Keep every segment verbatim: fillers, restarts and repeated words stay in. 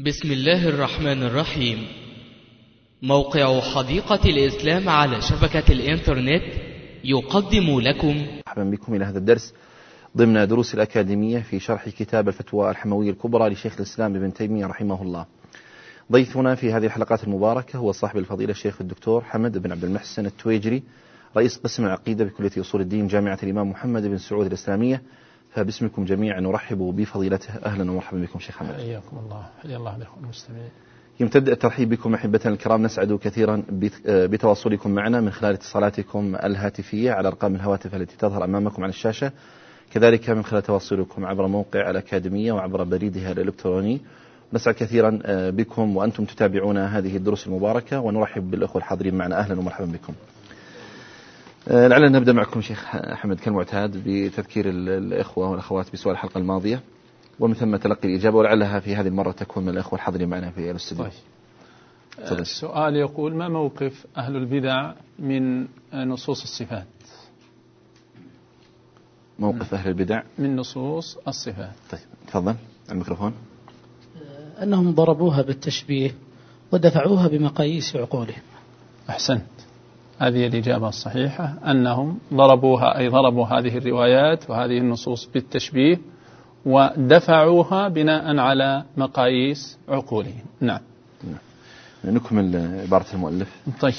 بسم الله الرحمن الرحيم. موقع حديقة الإسلام على شبكة الإنترنت يقدم لكم مرحبا بكم إلى هذا الدرس ضمن دروس الأكاديمية في شرح كتاب الفتوى الحموية الكبرى لشيخ الإسلام ابن تيمية رحمه الله. ضيفنا في هذه الحلقات المباركة هو صاحب الفضيلة الشيخ الدكتور حمد بن عبد المحسن التويجري، رئيس قسم العقيدة بكلية أصول الدين جامعة الإمام محمد بن سعود الإسلامية. فباسمكم جميعا نرحب بفضيلته. أهلا ومرحبا بكم شيخ حمد. حياكم الله. حيا الله بكم المستمعين. يمتد الترحيب بكم أحبتنا الكرام. نسعد كثيرا بتواصلكم معنا من خلال اتصالاتكم الهاتفية على أرقام الهواتف التي تظهر أمامكم على الشاشة، كذلك من خلال تواصلكم عبر موقع الأكاديمية وعبر بريدها الإلكتروني. نسعد كثيرا بكم وأنتم تتابعون هذه الدروس المباركة، ونرحب بالأخوة الحاضرين معنا. أهلا ومرحبا بكم. لعلنا نبدأ معكم شيخ حمد كالمعتاد بتذكير الإخوة والأخوات بسؤال الحلقة الماضية، ومن ثم تلقي الإجابة، ولعلها في هذه المرة تكون من الأخوة الحاضرين معنا في الاستوديو. طيب. السؤال يقول: ما موقف أهل البدع من نصوص الصفات؟ موقف أهل البدع من نصوص الصفات. طيب تفضل الميكروفون. أنهم ضربوها بالتشبيه ودفعوها بمقاييس عقولهم. أحسنت، هذه الإجابة الصحيحة، أنهم ضربوها أي ضربوا هذه الروايات وهذه النصوص بالتشبيه ودفعوها بناء على مقاييس عقولهم. نعم. نكمل عبارة المؤلف. طيب.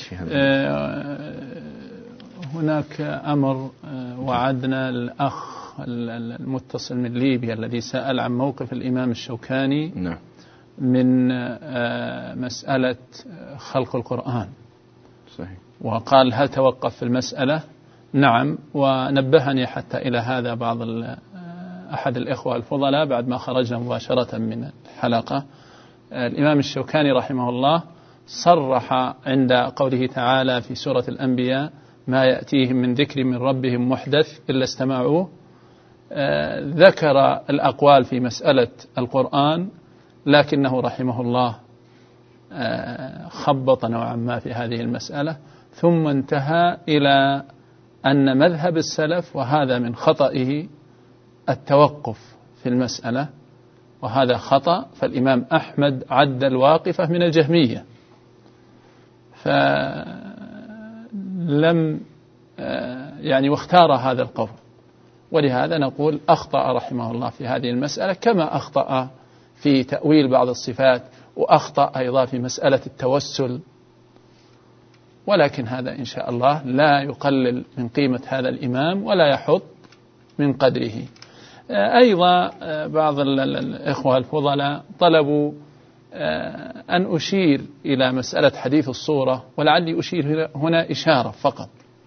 هناك أمر وعدنا الأخ المتصل من ليبيا الذي سأل عن موقف الإمام الشوكاني نعم. من مسألة خلق القرآن. صحيح. وقال: هل توقف في المسألة؟ نعم. ونبهني حتى إلى هذا بعض أحد الإخوة الفضلاء بعد ما خرجنا مباشرة من الحلقة. الإمام الشوكاني رحمه الله صرح عند قوله تعالى في سورة الأنبياء: ما يأتيهم من ذكر من ربهم محدث إلا استمعوه. ذكر الأقوال في مسألة القرآن، لكنه رحمه الله خبط نوعا ما في هذه المسألة، ثم انتهى إلى أن مذهب السلف، وهذا من خطئه، التوقف في المسألة، وهذا خطأ. فالإمام أحمد عد الواقفة من الجهمية، فلم يعني واختار هذا القول، ولهذا نقول أخطأ رحمه الله في هذه المسألة، كما أخطأ في تأويل بعض الصفات، وأخطأ أيضا في مسألة التوسل. ولكن هذا إن شاء الله لا يقلل من قيمة هذا الإمام ولا يحط من قدره. أيضا بعض الإخوة الفضلاء طلبوا أن أشير إلى مسألة حديث الصورة، ولعلي أشير هنا إشارة فقط،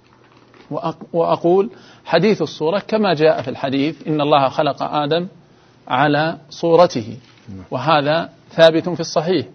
وأقول: حديث الصورة كما جاء في الحديث إن الله خلق آدم على صورته، وهذا ثابت في الصحيح.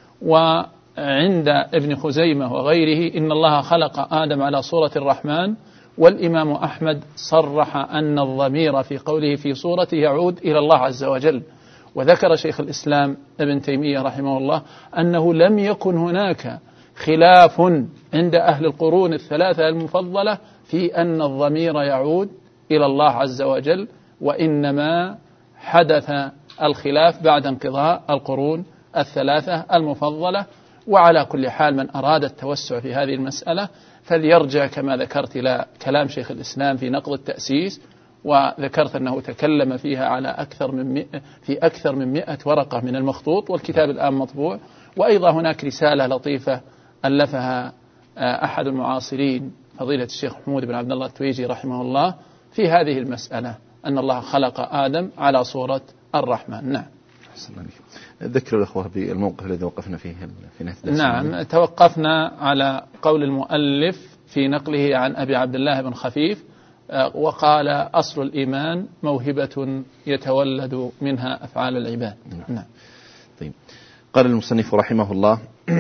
وعند ابن خزيمة وغيره إن الله خلق آدم على صورة الرحمن، والإمام أحمد صرح أن الضمير في قوله في صورته يعود إلى الله عز وجل. وذكر شيخ الإسلام ابن تيمية رحمه الله أنه لم يكن هناك خلاف عند أهل القرون الثلاثة المفضلة في أن الضمير يعود إلى الله عز وجل، وإنما حدث الخلاف بعد انقضاء القرون الثلاثة المفضلة. وعلى كل حال من أراد التوسع في هذه المسألة فليرجع كما ذكرت إلى كلام شيخ الإسلام في نقض التأسيس، وذكرت أنه تكلم فيها على أكثر من مئة في أكثر من مئة ورقة من المخطوط، والكتاب الآن مطبوع. وأيضا هناك رسالة لطيفة ألفها أحد المعاصرين فضيلة الشيخ محمود بن عبد الله التويجي رحمه الله في هذه المسألة، أن الله خلق آدم على صورة الرحمن. نعم. ذكروا الأخوة بالموقف الذي وقفنا فيه في نهاية الدرس. نعم. توقفنا على قول المؤلف في نقله عن أبي عبد الله بن خفيف، وقال: أصل الإيمان موهبة يتولد منها أفعال العباد. نعم. نعم. طيب. قال المصنف رحمه الله: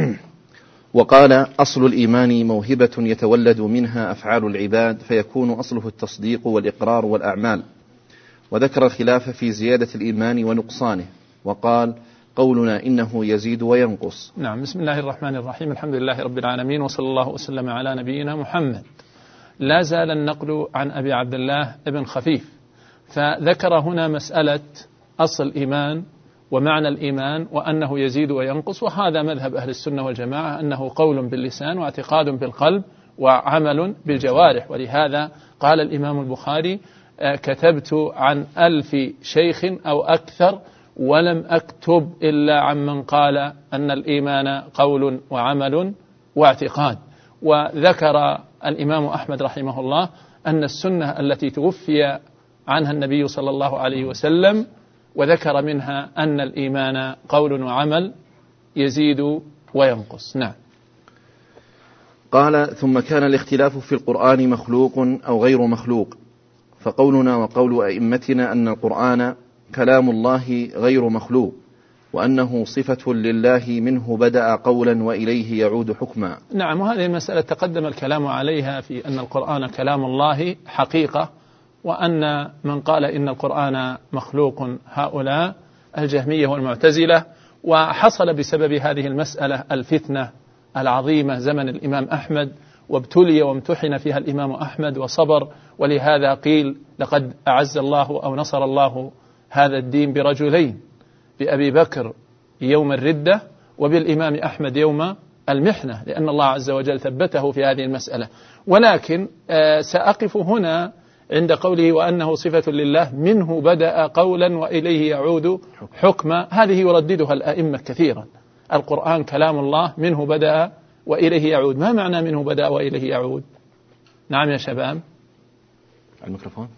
وقال: أصل الإيمان موهبة يتولد منها أفعال العباد، فيكون أصله التصديق والإقرار والأعمال. وذكر الخلاف في زيادة الإيمان ونقصانه، وقال: قولنا إنه يزيد وينقص. نعم. بسم الله الرحمن الرحيم. الحمد لله رب العالمين، وصلى الله وسلم على نبينا محمد. لا زال النقل عن أبي عبد الله بن خفيف، فذكر هنا مسألة أصل الإيمان ومعنى الإيمان وأنه يزيد وينقص، وهذا مذهب أهل السنة والجماعة أنه قول باللسان واعتقاد بالقلب وعمل بالجوارح. ولهذا قال الإمام البخاري كتبت عن ألف شيخ أو أكثر ولم أكتب إلا عن من قال أن الإيمان قول وعمل واعتقاد. وذكر الإمام أحمد رحمه الله أن السنة التي توفي عنها النبي صلى الله عليه وسلم وذكر منها أن الإيمان قول وعمل يزيد وينقص. نعم. قال: ثم كان الاختلاف في القرآن مخلوق أو غير مخلوق، فقولنا وقول أئمتنا أن القرآن كلام الله غير مخلوق، وأنه صفة لله منه بدأ قولا وإليه يعود حكما. نعم، وهذه المسألة تقدم الكلام عليها في أن القرآن كلام الله حقيقة، وأن من قال إن القرآن مخلوق هؤلاء الجهمية والمعتزلة. وحصل بسبب هذه المسألة الفتنة العظيمة زمن الإمام أحمد، وابتلي وامتحن فيها الإمام أحمد وصبر. ولهذا قيل لقد أعز الله أو نصر الله هذا الدين برجلين، بأبي بكر يوم الردة وبالإمام أحمد يوم المحنة، لأن الله عز وجل ثبته في هذه المسألة. ولكن سأقف هنا عند قوله وأنه صفة لله منه بدأ قولا وإليه يعود حكما. هذه يرددها الأئمة كثيرا. القرآن كلام الله منه بدأ وإليه يعود. ما معنى منه بدأ وإليه يعود؟ نعم يا شباب. الميكروفون.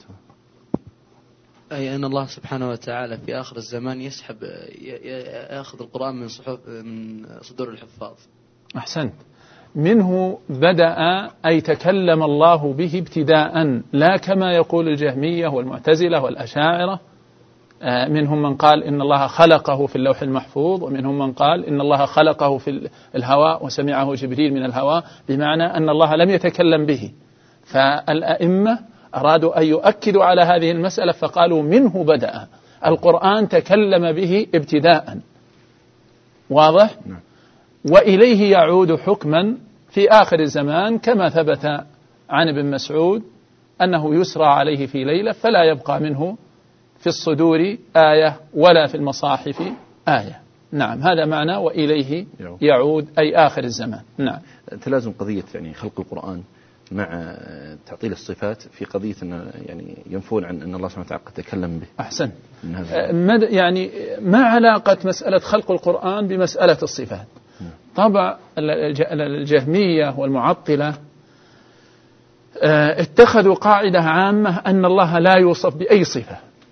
أي أن الله سبحانه وتعالى في آخر الزمان يسحب يأخذ القرآن من صحف من صدور الحفاظ. أحسنت. منه بدأ أي تكلم الله به ابتداء، لا كما يقول الجهمية والمعتزلة والأشاعرة. منهم من قال إن الله خلقه في اللوح المحفوظ، ومنهم من قال إن الله خلقه في الهواء وسمعه جبريل من الهواء، بمعنى أن الله لم يتكلم به. فالأئمة أرادوا أن يؤكدوا على هذه المسألة فقالوا منه بدأ، القرآن تكلم به ابتداء. واضح؟ وإليه يعود حكما في آخر الزمان، كما ثبت عن ابن مسعود أنه يسرى عليه في ليلة فلا يبقى منه في الصدور آية ولا في المصاحف آية. نعم، هذا معنى وإليه يعود أي آخر الزمان. نعم. تلازم قضية يعني خلق القرآن مع تعطيل الصفات في قضية أن يعني ينفون عن أن الله سبحانه وتعالى تكلم به. أحسن. يعني ما علاقة مسألة خلق القرآن بمسألة الصفات؟ طبعا الجهمية والمعطلة اتخذوا قاعدة عامة أن الله لا يوصف بأي صفة.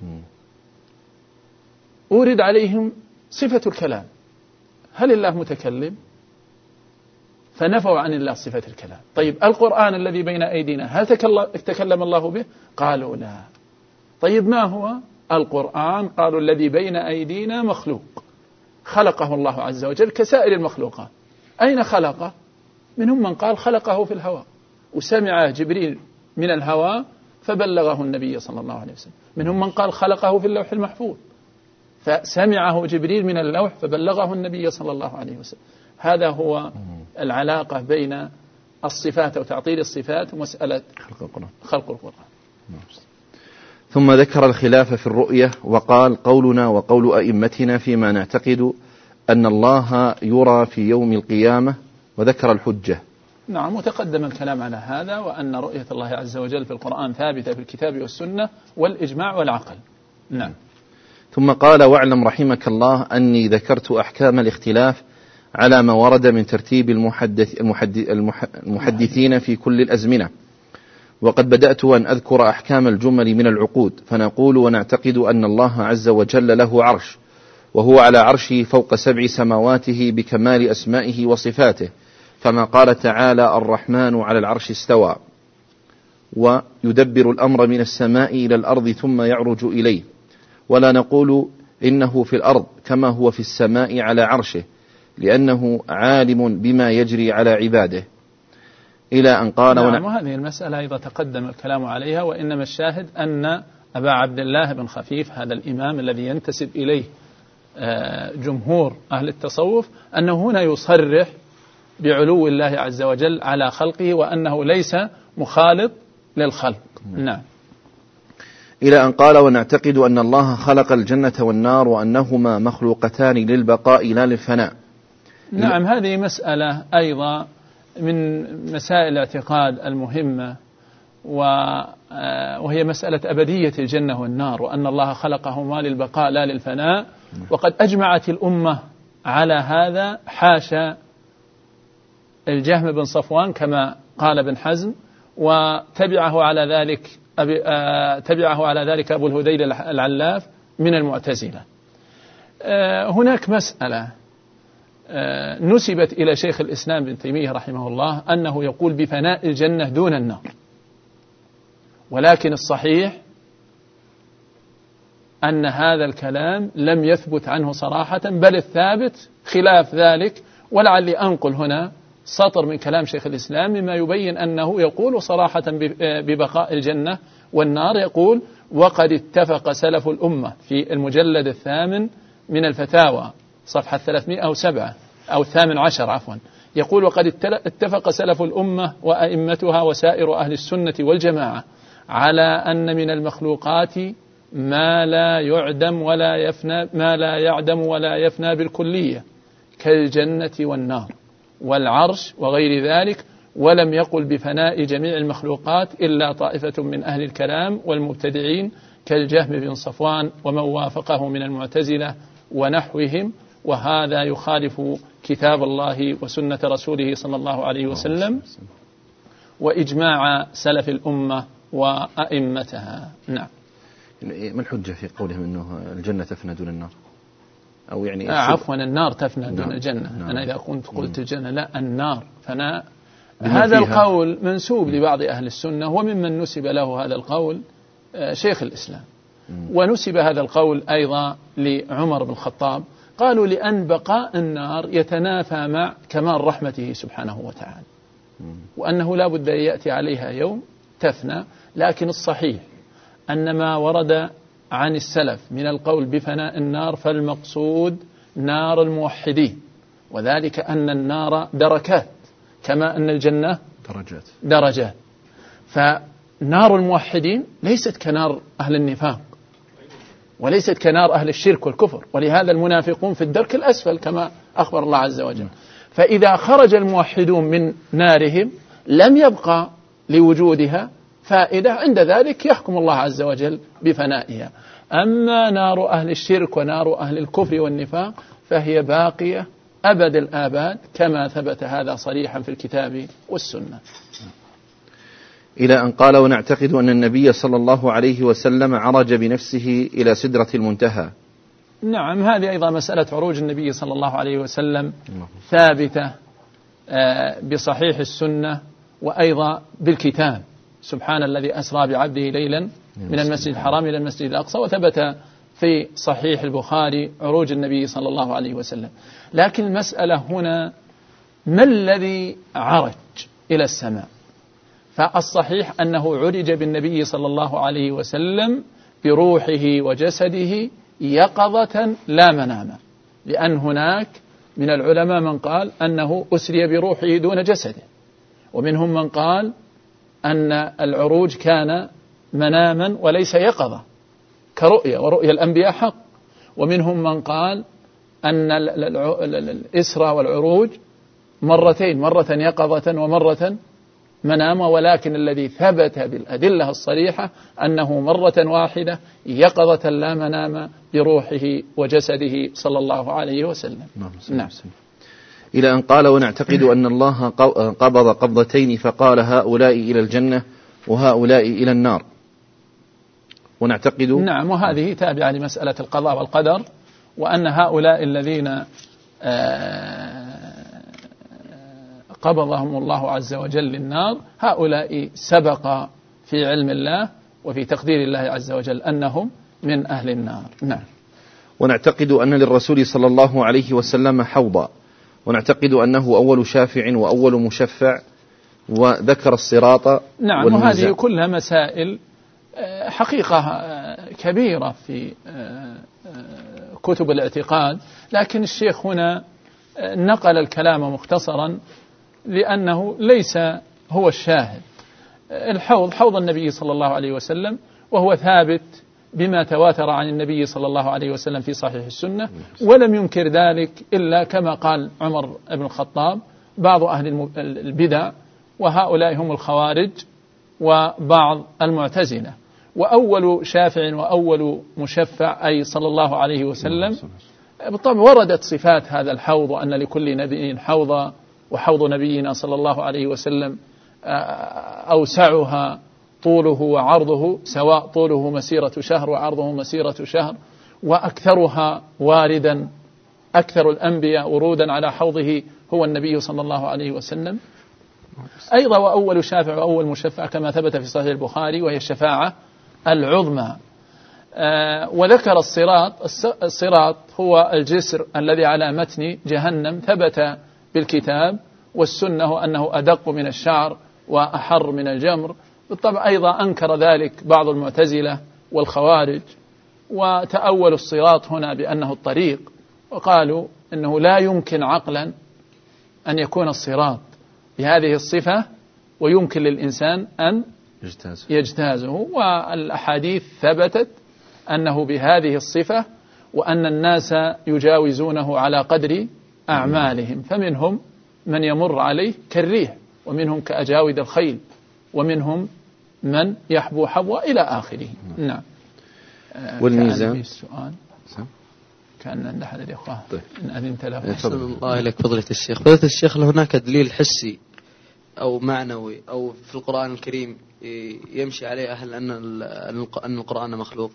أورد عليهم صفة الكلام، هل الله متكلم؟ فنفوا عن الله صفة الكلام. طيب القرآن الذي بين أيدينا هل تكلم الله به؟ قالوا لا. طيب ما هو القرآن؟ قالوا الذي بين أيدينا مخلوق خلقه الله عز وجل كسائر المخلوقات. أين خلقه؟ منهم من قال خلقه في الهواء، وسمع جبريل من الهواء فبلغه النبي صلى الله عليه وسلم. منهم من قال خلقه في اللوح المحفوظ فسمعه جبريل من اللوح فبلغه النبي صلى الله عليه وسلم. هذا هو العلاقة بين الصفات وتعطيل الصفات ومسألة خلق القرآن. خلق القرآن. ثم ذكر الخلاف في الرؤية وقال: قولنا وقول أئمتنا فيما نعتقد أن الله يرى في يوم القيامة، وذكر الحجة. نعم، وتقدم الكلام على هذا، وأن رؤية الله عز وجل في القرآن ثابتة في الكتاب والسنة والإجماع والعقل. نعم. ثم قال: واعلم رحمك الله أني ذكرت أحكام الاختلاف على ما ورد من ترتيب المحدث المحدثين في كل الأزمنة، وقد بدأت أن أذكر أحكام الجمل من العقود، فنقول ونعتقد أن الله عز وجل له عرش، وهو على عرشه فوق سبع سماواته بكمال أسمائه وصفاته، كما قال تعالى: الرحمن على العرش استوى، ويدبر الأمر من السماء إلى الأرض ثم يعرج إليه، ولا نقول إنه في الأرض كما هو في السماء على عرشه، لأنه عالم بما يجري على عباده، إلى أن قال. نعم، وهذه المسألة أيضا تقدم الكلام عليها، وإنما الشاهد أن أبا عبد الله بن خفيف هذا الإمام الذي ينتسب إليه جمهور أهل التصوف أنه هنا يصرح بعلو الله عز وجل على خلقه، وأنه ليس مخالط للخلق. نعم. إلى أن قال ونعتقد أن الله خلق الجنة والنار وأنهما مخلوقتان للبقاء لا للفناء. نعم، هذه مسألة أيضا من مسائل الاعتقاد المهمة، وهي مسألة أبدية الجنة والنار، وأن الله خلقهما للبقاء لا للفناء. وقد أجمعت الأمة على هذا، حاشا الجهم بن صفوان كما قال ابن حزم، وتبعه على ذلك أبي آه تبعه على ذلك أبو الهذيل العلاف من المعتزلة. آه هناك مسألة آه نسبت إلى شيخ الإسلام ابن تيمية رحمه الله أنه يقول بفناء الجنة دون النار، ولكن الصحيح أن هذا الكلام لم يثبت عنه صراحة، بل الثابت خلاف ذلك. ولعلي أنقل هنا سطر من كلام شيخ الإسلام مما يبين أنه يقول صراحة ببقاء الجنة والنار. يقول: وقد اتفق سلف الأمة في المجلد الثامن من الفتاوى صفحة ثلاثمائة وسبعة أو الثامن عشر عفوا، يقول: وقد اتفق سلف الأمة وأئمتها وسائر أهل السنة والجماعة على أن من المخلوقات ما لا يعدم ولا يفنى ما لا يعدم ولا يفنى بالكلية كالجنة والنار والعرش وغير ذلك، ولم يقل بفناء جميع المخلوقات إلا طائفة من أهل الكلام والمبتدعين كالجهم بن صفوان ومن وافقه من المعتزلة ونحوهم، وهذا يخالف كتاب الله وسنة رسوله صلى الله عليه وسلم وإجماع سلف الأمة وأئمتها. نعم. ما الحجة في قولهم أنه الجنة تفنى دون النار؟ أو يعني آه عفوا النار تفنى دون الجنة. نعم. أنا إذا كنت قلت الجنة لا، النار فناء. هذا القول منسوب لبعض أهل السنة، وممن نسب له هذا القول آه شيخ الإسلام، ونسب هذا القول أيضا لعمر بن الخطاب. قالوا لأن بقاء النار يتنافى مع كمال رحمته سبحانه وتعالى، وأنه لا بد أن يأتي عليها يوم تفنى. لكن الصحيح أن ما ورد عن السلف من القول بفناء النار فالمقصود نار الموحدين، وذلك أن النار دركات كما أن الجنة درجات درجات. فنار الموحدين ليست كنار أهل النفاق، وليست كنار أهل الشرك والكفر، ولهذا المنافقون في الدرك الأسفل كما أخبر الله عز وجل. فإذا خرج الموحدون من نارهم لم يبقى لوجودها فائدة، عند ذلك يحكم الله عز وجل بفنائها. أما نار أهل الشرك ونار أهل الكفر والنفاق فهي باقية أبد الآباد، كما ثبت هذا صريحا في الكتاب والسنة. إلى أن قال ونعتقد أن النبي صلى الله عليه وسلم عرج بنفسه إلى سدرة المنتهى. نعم، هذه أيضا مسألة عروج النبي صلى الله عليه وسلم ثابتة بصحيح السنة وأيضا بالكتاب. سبحان الذي أسرى بعبده ليلا من المسجد الحرام إلى المسجد الأقصى، وثبت في صحيح البخاري عروج النبي صلى الله عليه وسلم. لكن المسألة هنا ما الذي عرج إلى السماء؟ فالصحيح أنه عرج بالنبي صلى الله عليه وسلم بروحه وجسده يقظة لا مناما، لأن هناك من العلماء من قال أنه أسري بروحه دون جسده، ومنهم من قال أن العروج كان مناما وليس يقظة كرؤية، ورؤية الأنبياء حق. ومنهم من قال أن الإسرى والعروج مرتين، مرة يقظة ومرة مناما، ولكن الذي ثبت بالأدلة الصريحة أنه مرة واحدة يقظة لا مناما بروحه وجسده صلى الله عليه وسلم. نعم. إلى أن قال ونعتقد أن الله قبض قبضتين فقال هؤلاء إلى الجنة وهؤلاء إلى النار. ونعتقد نعم، وهذه تابعة لمسألة القضاء والقدر، وأن هؤلاء الذين قبضهم الله عز وجل للنار هؤلاء سبق في علم الله وفي تقدير الله عز وجل أنهم من أهل النار. نعم. ونعتقد أن للرسول صلى الله عليه وسلم حوضا، ونعتقد أنه أول شافع وأول مشفع، وذكر الصراط. نعم، وهذه كلها مسائل حقيقة كبيرة في كتب الاعتقاد، لكن الشيخ هنا نقل الكلام مختصرا لأنه ليس هو الشاهد. الحوض حوض النبي صلى الله عليه وسلم، وهو ثابت بما تواتر عن النبي صلى الله عليه وسلم في صحيح السنة، ولم ينكر ذلك إلا كما قال عمر بن الخطاب بعض أهل البدع، وهؤلاء هم الخوارج وبعض المعتزلة. وأول شافع وأول مشفع أي صلى الله عليه وسلم. بالطبع وردت صفات هذا الحوض، وأن لكل نبي حوضا، وحوض نبينا صلى الله عليه وسلم أوسعها طوله وعرضه سواء، طوله مسيرة شهر وعرضه مسيرة شهر، وأكثرها واردا، أكثر الأنبياء ورودا على حوضه هو النبي صلى الله عليه وسلم. أيضا وأول شافع وأول مشفع كما ثبت في صحيح البخاري، وهي الشفاعة العظمى. آه وذكر الصراط. الصراط هو الجسر الذي على متن جهنم، ثبت بالكتاب والسنة أنه أدق من الشعر وأحر من الجمر. بالطبع أيضا أنكر ذلك بعض المعتزلة والخوارج، وتأولوا الصراط هنا بأنه الطريق، وقالوا أنه لا يمكن عقلا أن يكون الصراط بهذه الصفة ويمكن للإنسان أن يجتازه, يجتازه. والأحاديث ثبتت أنه بهذه الصفة، وأن الناس يجاوزونه على قدر أعمالهم، فمنهم من يمر عليه كالريح، ومنهم كأجاود الخيل، ومنهم من يحبو حبوة إلى آخره. نعم. والميزان السؤال كان عند أحد الإخوة طيب. إن أذنت له. أحسن الله إليك فضيلة الشيخ. فضيلة الشيخ، هل هناك دليل حسي أو معنوي أو في القرآن الكريم يمشي عليه أهل أن أن القرآن مخلوق؟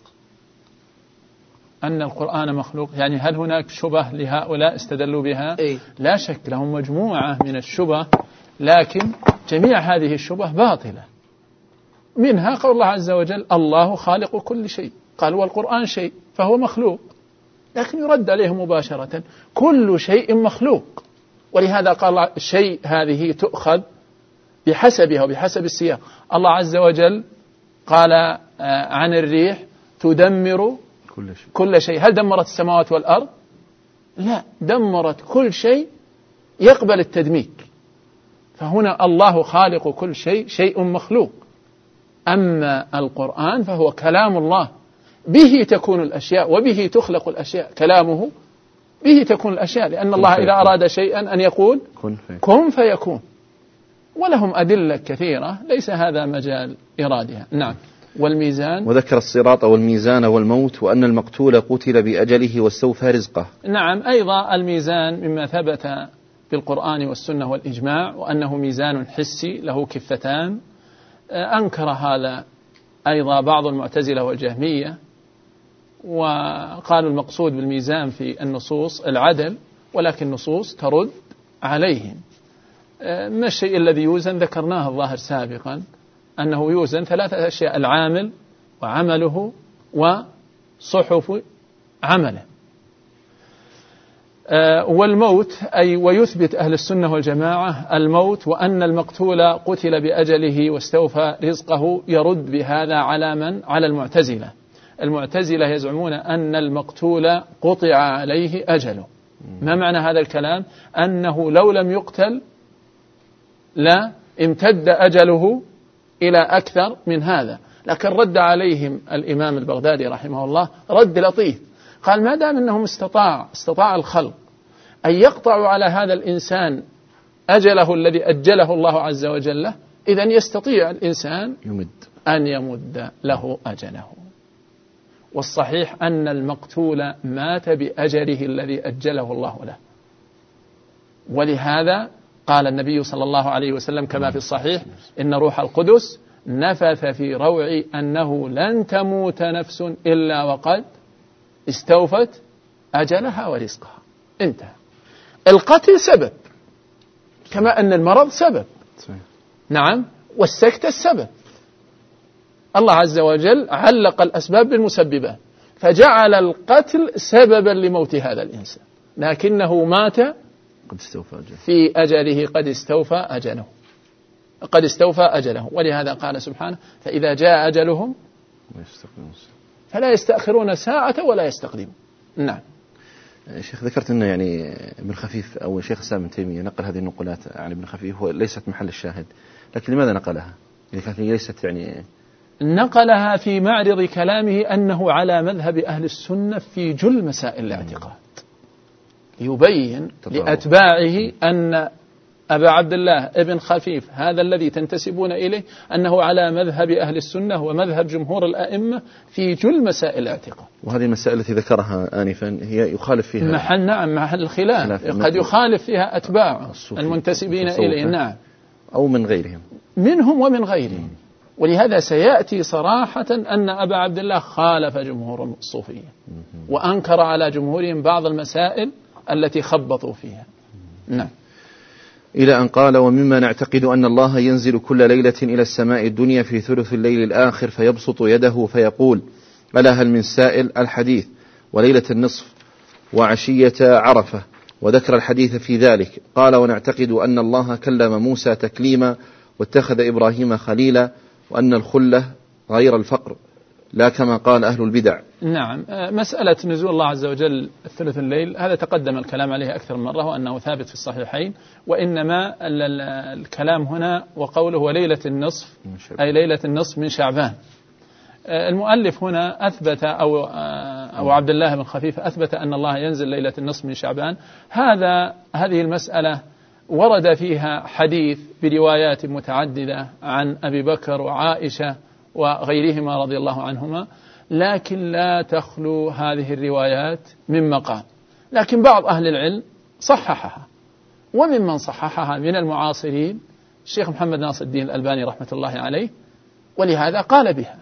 أن القرآن مخلوق، يعني هل هناك شبه لهؤلاء استدلوا بها؟ أي. لا شك لهم مجموعة من الشبه، لكن جميع هذه الشبه باطلة. منها قول الله عز وجل: الله خالق كل شيء، قال والقرآن شيء فهو مخلوق، لكن يرد عليه مباشرة: كل شيء مخلوق. ولهذا قال شيء هذه تؤخذ بحسبها وبحسب السياق. الله عز وجل قال عن الريح: تدمر كل شيء. كل شيء. هل دمرت السماوات والأرض؟ لا، دمرت كل شيء يقبل التدمير. فهنا الله خالق كل شيء، شيء مخلوق. أما القرآن فهو كلام الله، به تكون الأشياء وبه تخلق الأشياء، كلامه به تكون الأشياء، لأن الله إذا أراد شيئا أن يقول كن فيكون, كن فيكون. ولهم أدلة كثيرة ليس هذا مجال إرادها. نعم. والميزان، وذكر الصراط والميزان والموت، وأن المقتول قتل بأجله واستوفى رزقه. نعم. أيضا الميزان مما ثبت بالقرآن والسنة والإجماع، وأنه ميزان حسي له كفتان. أنكر هذا أيضا بعض المعتزلة والجهمية، وقالوا المقصود بالميزان في النصوص العدل، ولكن النصوص ترد عليهم. ما الشيء الذي يوزن؟ ذكرناه الظاهر سابقا، أنه يوزن ثلاثة أشياء: العامل وعمله وصحف عمله. والموت أي ويثبت أهل السنة والجماعة الموت، وأن المقتول قتل بأجله واستوفى رزقه، يرد بهذا على من؟ على المعتزلة. المعتزلة يزعمون أن المقتول قطع عليه أجله. ما معنى هذا الكلام؟ أنه لو لم يقتل لا امتد أجله إلى أكثر من هذا. لكن رد عليهم الإمام البغدادي رحمه الله رد لطيف، قال: ما دام أنهم استطاع استطاع الخلق أن يقطعوا على هذا الإنسان أجله الذي أجله الله عز وجل له، إذن يستطيع الإنسان يمد أن يمد له أجله. والصحيح أن المقتول مات بأجله الذي أجله الله له. ولهذا قال النبي صلى الله عليه وسلم كما في الصحيح: إن روح القدس نفث في روعي أنه لن تموت نفس إلا وقد استوفت أجلها ورزقها. انتهى. القتل سبب، كما أن المرض سبب. نعم. والسكتة السبب. الله عز وجل علق الأسباب بالمسببات، فجعل القتل سببا لموت هذا الإنسان، لكنه مات قد استوفى أجله. في أجله قد استوفى أجله قد استوفى أجله. ولهذا قال سبحانه: فإذا جاء أجلهم فلا يستأخرون ساعة ولا يستقدمون. نعم. شيخ، ذكرت أنه يعني ابن خفيف أو شيخ الإسلام ابن تيمية نقل هذه النقولات عن ابن خفيف، هو ليست محل الشاهد، لكن لماذا نقلها؟ يعني كانت ليست يعني نقلها في معرض كلامه أنه على مذهب أهل السنة في جل مسائل الاعتقاد، يبين لأتباعه أن أبا عبد الله ابن خفيف هذا الذي تنتسبون إليه أنه على مذهب أهل السنة ومذهب جمهور الأئمة في جل مسائل الاعتقاد. وهذه المسائل التي ذكرها آنفا هي يخالف فيها محل نعم محل الخلاف، قد يخالف فيها أتباع المنتسبين إليه نعم أو من غيرهم منهم ومن غيرهم. ولهذا سيأتي صراحة أن أبا عبد الله خالف جمهور الصوفية وأنكر على جمهورهم بعض المسائل التي خبطوا فيها. نعم. إلى أن قال: ومما نعتقد أن الله ينزل كل ليلة إلى السماء الدنيا في ثلث الليل الآخر فيبسط يده فيقول: ألا هل من سائل؟ الحديث، وليلة النصف، وعشية عرفة، وذكر الحديث في ذلك. قال: ونعتقد أن الله كلم موسى تكليما واتخذ إبراهيم خليلا، وأن الخلة غير الفقر لا كما قال أهل البدع. نعم. مسألة نزول الله عز وجل الثلث الليل هذا تقدم الكلام عليه أكثر من مرة وأنه ثابت في الصحيحين، وإنما الكلام هنا وقوله وليلة النصف أي ليلة النصف من شعبان. المؤلف هنا أثبت أو أو عبد الله بن خفيف أثبت أن الله ينزل ليلة النصف من شعبان. هذا هذه المسألة ورد فيها حديث بروايات متعددة عن أبي بكر وعائشة وغيرهما رضي الله عنهما، لكن لا تخلو هذه الروايات من مقال، لكن بعض أهل العلم صححها، وممن صححها من المعاصرين الشيخ محمد ناصر الدين الألباني رحمة الله عليه، ولهذا قال بها.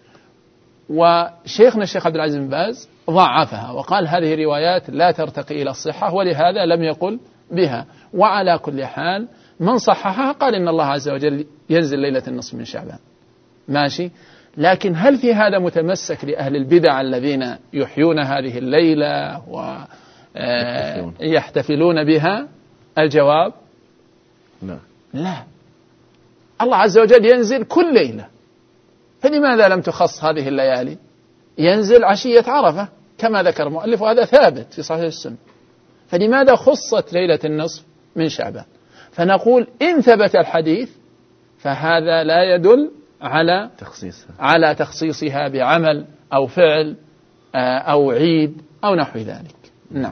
وشيخنا الشيخ عبد العزيز بن باز ضعفها وقال هذه روايات لا ترتقي إلى الصحة، ولهذا لم يقل بها. وعلى كل حال من صححها قال إن الله عز وجل ينزل ليلة النصف من شعبان، ماشي. لكن هل في هذا متمسك لأهل البدع الذين يحيون هذه الليلة ويحتفلون بها؟ الجواب لا. لا، الله عز وجل ينزل كل ليلة، فلماذا لم تخص هذه الليالي؟ ينزل عشية عرفة كما ذكر المؤلف وهذا ثابت في صحيح السنة، فلماذا خصت ليلة النصف من شعبان؟ فنقول إن ثبت الحديث فهذا لا يدل على تخصيصها على تخصيصها بعمل أو فعل أو عيد أو نحو ذلك. نعم.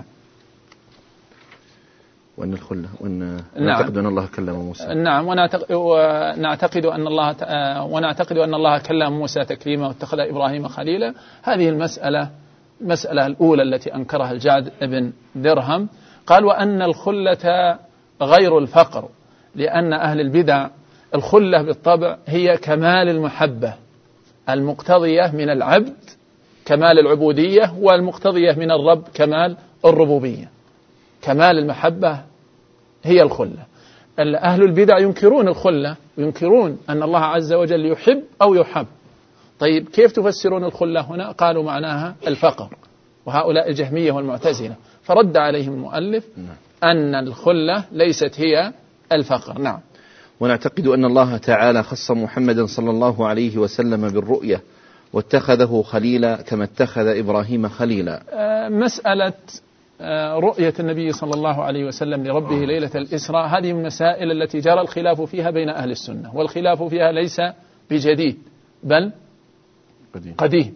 وأن الخلة وأن نعم. نعتقد أن الله كلم موسى. نعم. ونعتقد أن الله ونعتقد أن الله كلم موسى تكليما واتخذ إبراهيم خليلا. هذه المسألة المسألة الأولى التي أنكرها الجعد بن درهم. قال: وأن الخلة غير الفقر، لأن أهل البدع الخلة بالطبع هي كمال المحبة المقتضية من العبد كمال العبودية، والمقتضية من الرب كمال الربوبية. كمال المحبة هي الخلة. أهل البدع ينكرون الخلة وينكرون أن الله عز وجل يحب أو يحب. طيب كيف تفسرون الخلة هنا؟ قالوا معناها الفقر، وهؤلاء الجهمية والمعتزلة، فرد عليهم المؤلف أن الخلة ليست هي الفقر. نعم. ونعتقد أن الله تعالى خص محمدا صلى الله عليه وسلم بالرؤية واتخذه خليلا كما اتخذ إبراهيم خليلا. مسألة رؤية النبي صلى الله عليه وسلم لربه ليلة الإسراء هذه من المسائل التي جرى الخلاف فيها بين أهل السنة، والخلاف فيها ليس بجديد بل قديم, قديم.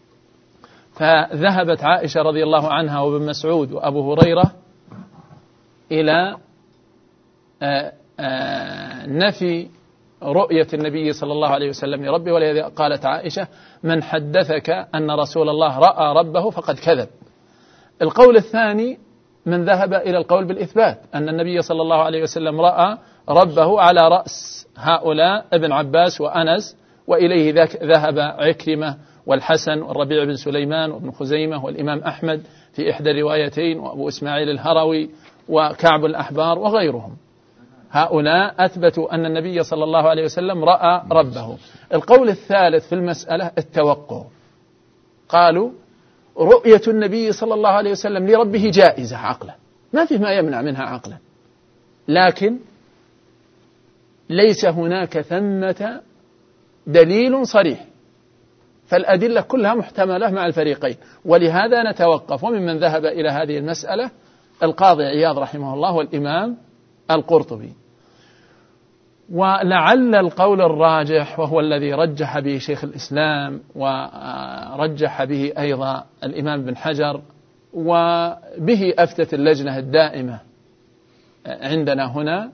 فذهبت عائشة رضي الله عنها وابن مسعود وأبو هريرة إلى نفي رؤية النبي صلى الله عليه وسلم لربه، ولذا قالت عائشة: من حدثك أن رسول الله رأى ربه فقد كذب. القول الثاني من ذهب إلى القول بالإثبات أن النبي صلى الله عليه وسلم رأى ربه على رأس هؤلاء ابن عباس وأنس، وإليه ذهب عكرمة والحسن والربيع بن سليمان وابن خزيمة والإمام أحمد في إحدى الروايتين، وأبو إسماعيل الهروي وكعب الأحبار وغيرهم. هؤلاء أثبتوا أن النبي صلى الله عليه وسلم رأى ربه. القول الثالث في المسألة التوقع، قالوا رؤية النبي صلى الله عليه وسلم لربه جائزة عقلا، ما في ما يمنع منها عقلا، لكن ليس هناك ثمة دليل صريح، فالأدلة كلها محتملة مع الفريقين، ولهذا نتوقف. وممن ذهب إلى هذه المسألة القاضي عياض رحمه الله والإمام القرطبي. ولعل القول الراجح وهو الذي رجح به شيخ الإسلام ورجح به أيضا الإمام بن حجر وبه أفتت اللجنة الدائمة عندنا هنا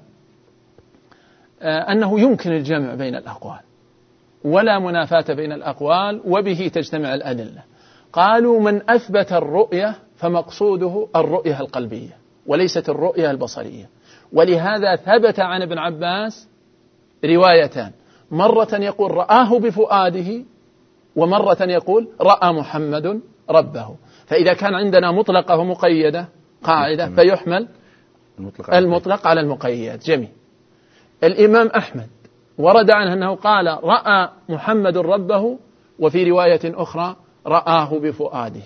أنه يمكن الجمع بين الأقوال ولا منافاة بين الأقوال وبه تجتمع الأدلة. قالوا من أثبت الرؤية فمقصوده الرؤية القلبية وليست الرؤية البصرية، ولهذا ثبت عن ابن عباس روايتان، مرة يقول رآه بفؤاده ومرة يقول رأى محمد ربه. فإذا كان عندنا مطلقة ومقيدة قاعدة فيحمل المطلق على المقيد. جميل. الإمام أحمد ورد عنه أنه قال رأى محمد ربه، وفي رواية أخرى رآه بفؤاده.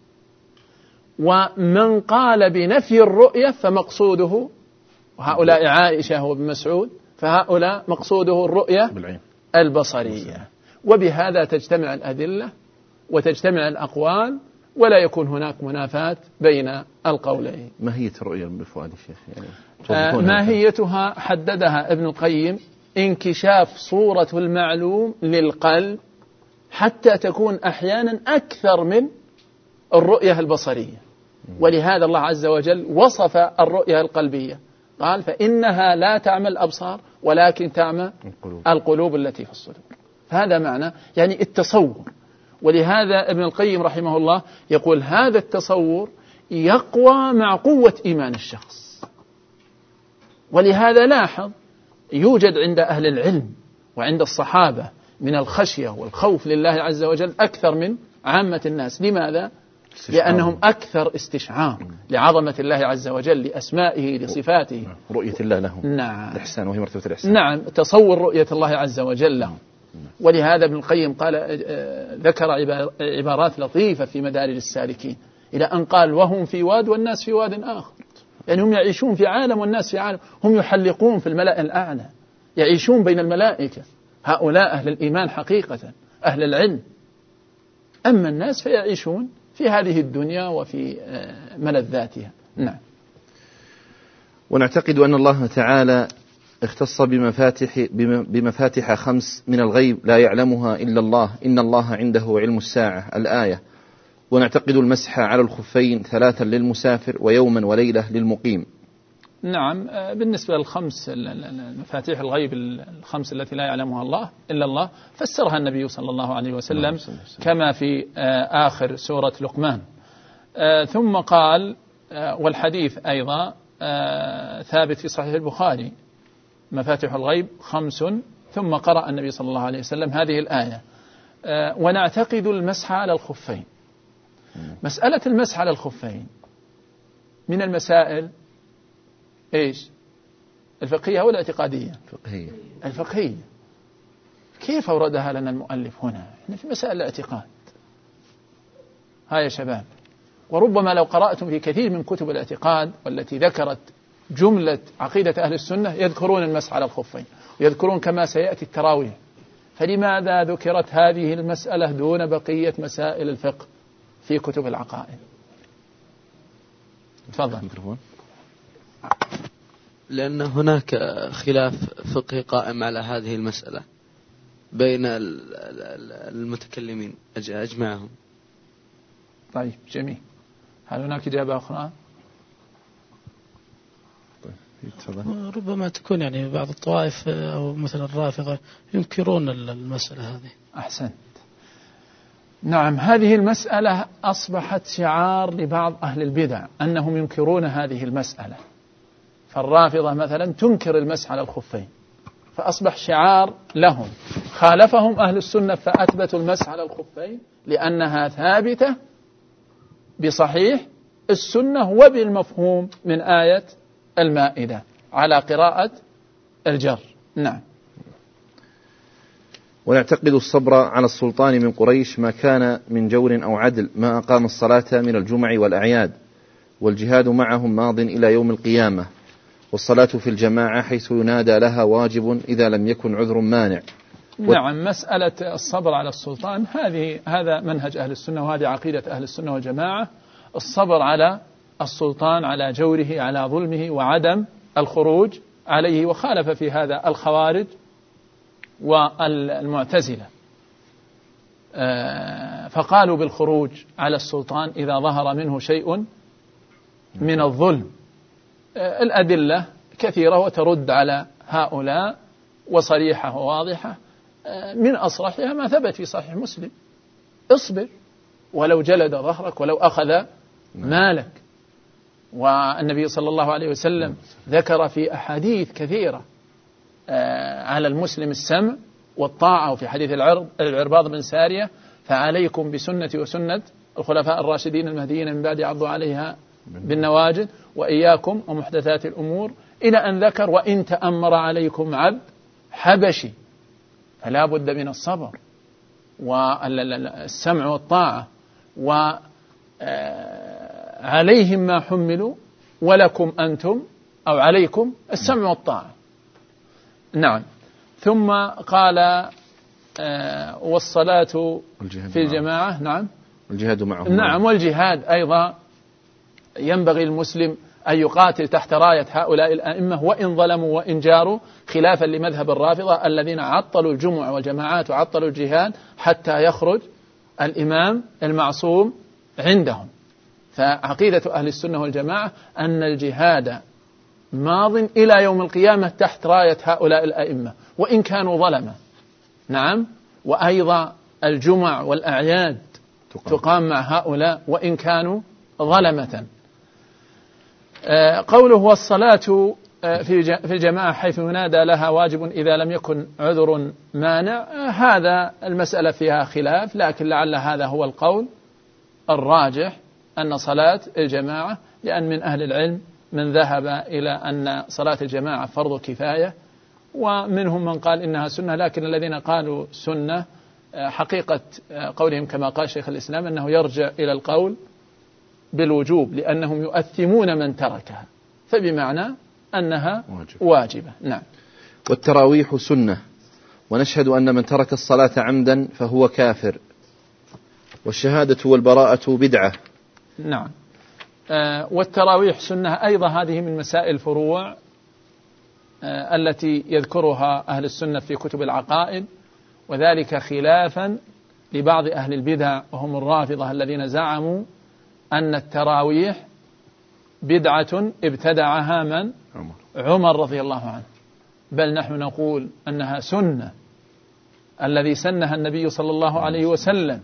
ومن قال بنفي الرؤية فمقصوده، وهؤلاء عائشة وابن مسعود، فهؤلاء مقصوده الرؤية البصرية. وبهذا تجتمع الأدلة وتجتمع الأقوال ولا يكون هناك منافاة بين القولين. ماهية الرؤية بفؤاد الشيخ يعني آه ماهيتها حددها ابن القيم انكشاف صورة المعلوم للقلب حتى تكون أحيانا أكثر من الرؤية البصرية. ولهذا الله عز وجل وصف الرؤية القلبية، قال فإنها لا تعمى الأبصار ولكن تعمى القلوب, القلوب التي في الصدور. فهذا معنى يعني التصور. ولهذا ابن القيم رحمه الله يقول هذا التصور يقوى مع قوة إيمان الشخص. ولهذا لاحظ يوجد عند أهل العلم وعند الصحابة من الخشية والخوف لله عز وجل أكثر من عامة الناس. لماذا؟ لأنهم أكثر استشعار لعظمة الله عز وجل، لأسمائه، لصفاته، رؤية الله لهم. نعم. الإحسان وهي مرتبة الإحسان. نعم، تصور رؤية الله عز وجل لهم. ولهذا ابن القيم قال ذكر عبارات لطيفة في مدارج السالكين إلى أن قال وهم في واد والناس في واد آخر، يعني هم يعيشون في عالم والناس في عالم، هم يحلقون في الملأ الأعلى، يعيشون بين الملائكة، هؤلاء أهل الإيمان حقيقة، أهل العلم. أما الناس فيعيشون في هذه الدنيا وفي ملذاتها. نعم. ونعتقد أن الله تعالى اختص بمفاتح, بمفاتح خمس من الغيب لا يعلمها إلا الله، إن الله عنده علم الساعة، الآية. ونعتقد المسح على الخفين ثلاثا للمسافر ويوما وليلة للمقيم. نعم. بالنسبة للخمس مفاتيح الغيب الخمس التي لا يعلمها الله إلا الله فسرها النبي صلى الله عليه وسلم كما في آخر سورة لقمان. ثم قال والحديث أيضا ثابت في صحيح البخاري مفاتيح الغيب خمس، ثم قرأ النبي صلى الله عليه وسلم هذه الآية ونعتقد المسح على الخفين. مسألة المسح على الخفين من المسائل إيش؟ الفقهية ولا الاعتقادية؟ الفقهية. الفقهية. كيف أوردها لنا المؤلف هنا؟ إحنا في مسائل الاعتقاد. ها يا شباب، وربما لو قرأتم في كثير من كتب الاعتقاد والتي ذكرت جملة عقيدة أهل السنة يذكرون المسح على الخفين ويذكرون كما سيأتي التراويح. فلماذا ذكرت هذه المسألة دون بقية مسائل الفقه في كتب العقائد؟ تفضل. لأن هناك خلاف فقهي قائم على هذه المسألة بين المتكلمين أجمعهم. طيب جميل. هل هناك إجابة أخرى؟ ربما تكون يعني بعض الطوائف أو مثل الرافضة ينكرون المسألة هذه. أحسنت. نعم، هذه المسألة أصبحت شعار لبعض أهل البدع أنهم ينكرون هذه المسألة. فالرافضة مثلا تنكر المسح على الخفين، فأصبح شعار لهم. خالفهم أهل السنة فأثبتوا المسح على الخفين لأنها ثابتة بصحيح السنة وبالمفهوم من آية المائدة على قراءة الجر. نعم. ونعتقد الصبر على السلطان من قريش ما كان من جور أو عدل، ما أقام الصلاة من الجمع والأعياد، والجهاد معهم ماض إلى يوم القيامة، والصلاة في الجماعة حيث ينادى لها واجب إذا لم يكن عذر مانع. نعم، مسألة الصبر على السلطان هذه هذا منهج أهل السنة وهذه عقيدة أهل السنة والجماعة. الصبر على السلطان، على جوره، على ظلمه، وعدم الخروج عليه، وخالف في هذا الخوارج والمعتزلة، فقالوا بالخروج على السلطان إذا ظهر منه شيء من الظلم. الأدلة كثيرة وترد على هؤلاء وصريحة وواضحة، من أصرحها ما ثبت في صحيح مسلم: اصبر ولو جلد ظهرك ولو أخذ مالك. والنبي صلى الله عليه وسلم ذكر في أحاديث كثيرة على المسلم السمع والطاعة، وفي حديث العرباض بن سارية: فعليكم بسنتي وسنة الخلفاء الراشدين المهديين من بعد عضوا عليها بالنواجذ وإياكم ومحدثات الأمور، إلى أن ذكر: وإن تأمر عليكم عبد حبشي فلا بد من الصبر والسمع والطاعة، وعليهم ما حملوا ولكم أنتم أو عليكم السمع والطاعة. نعم. ثم قال: والصلاة في الجماعة. نعم. والجهاد معهم. نعم. والجهاد أيضا ينبغي المسلم أن يقاتل تحت راية هؤلاء الأئمة وإن ظلموا وإن جاروا، خلافا لمذهب الرافضة الذين عطلوا الجمع والجماعات وعطلوا الجهاد حتى يخرج الإمام المعصوم عندهم. فعقيدة أهل السنة والجماعة أن الجهاد ماض إلى يوم القيامة تحت راية هؤلاء الأئمة وإن كانوا ظلمة. نعم. وأيضا الجمع والأعياد تقام مع هؤلاء وإن كانوا ظلمة. قوله: والصلاة في الجماعة حيث ينادى لها واجب إذا لم يكن عذر مانع، هذا المسألة فيها خلاف، لكن لعل هذا هو القول الراجح أن صلاة الجماعة، لأن من أهل العلم من ذهب إلى أن صلاة الجماعة فرض كفاية، ومنهم من قال إنها سنة، لكن الذين قالوا سنة حقيقة قولهم كما قال شيخ الإسلام أنه يرجع إلى القول بالوجوب، لأنهم يؤثمون من تركها، فبمعنى أنها واجب. واجبة. نعم. والتراويح سنة، ونشهد أن من ترك الصلاة عمدا فهو كافر، والشهادة والبراءة بدعة. نعم. آه والتراويح سنة أيضا، هذه من مسائل الفروع آه التي يذكرها أهل السنة في كتب العقائد، وذلك خلافا لبعض أهل البدع وهم الرافضة الذين زعموا أن التراويح بدعة ابتدعها من؟ عمر, عمر رضي الله عنه، بل نحن نقول أنها سنة الذي سنها النبي صلى الله عليه وسلم،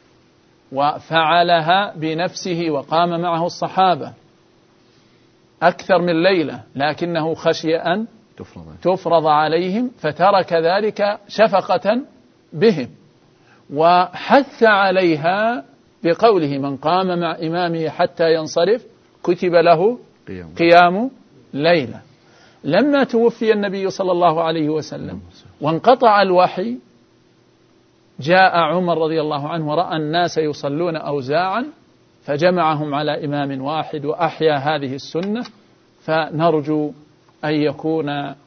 وفعلها بنفسه وقام معه الصحابة أكثر من ليلة، لكنه خشي أن تفرض عليهم فترك ذلك شفقة بهم، وحث عليها بقوله: من قام مع إمامه حتى ينصرف كتب له قيام ليلة. لما توفي النبي صلى الله عليه وسلم وانقطع الوحي، جاء عمر رضي الله عنه ورأى الناس يصلون أوزاعا فجمعهم على إمام واحد وأحيا هذه السنة، فنرجو أن يكون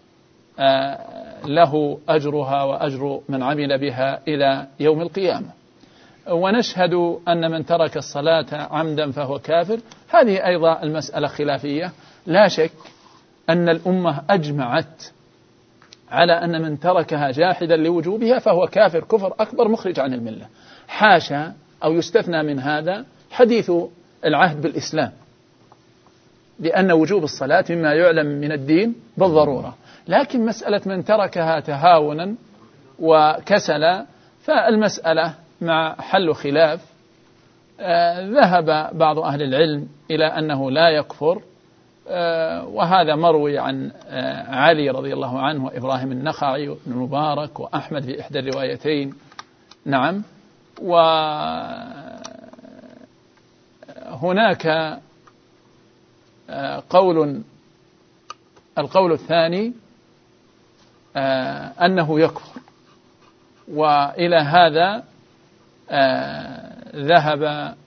له أجرها وأجر من عمل بها إلى يوم القيامة. ونشهد أن من ترك الصلاة عمدا فهو كافر، هذه أيضا المسألة خلافية. لا شك أن الأمة أجمعت على أن من تركها جاحدا لوجوبها فهو كافر كفر أكبر مخرج عن الملة، حاشا أو يستثنى من هذا حديث العهد بالإسلام، لأن وجوب الصلاة مما يعلم من الدين بالضرورة. لكن مسألة من تركها تهاونا وكسلا فالمسألة مع حل خلاف. آه ذهب بعض أهل العلم إلى أنه لا يكفر، آه وهذا مروي عن آه علي رضي الله عنه وإبراهيم النخعي وابن المبارك وأحمد في إحدى الروايتين. نعم. وهناك آه قول القول الثاني آه أنه يكفر، وإلى هذا آه ذهب